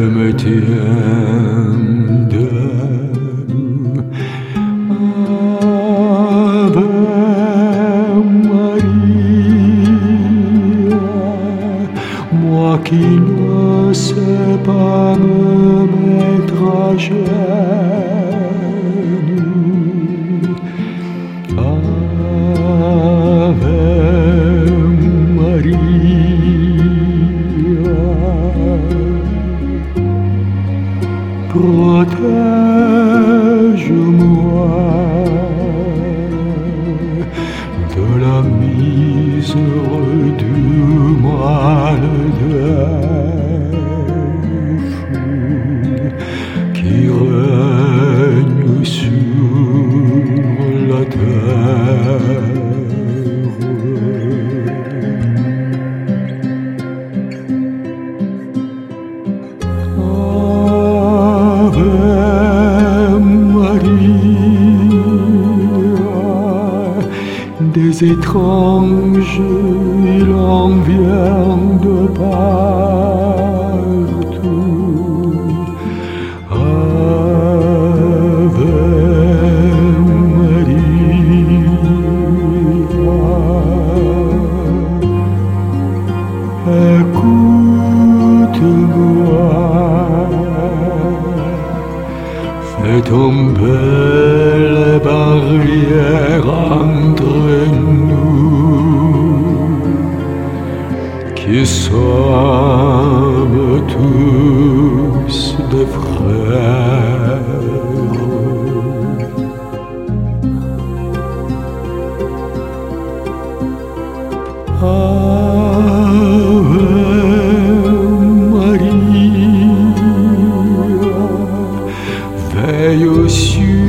me tienne d'elle. Ave Maria, moi qui ne sais pas me mettre à genoux. Ave Maria, protège-moi de la misère, du mal des fous qui règne sur la terre. Ave Maria, des étranges, il en vient de partout. Ave Maria, écoute-moi, fais tomber les barrières entre nous, qui sommes tous des frères. Ave Maria, veille au ciel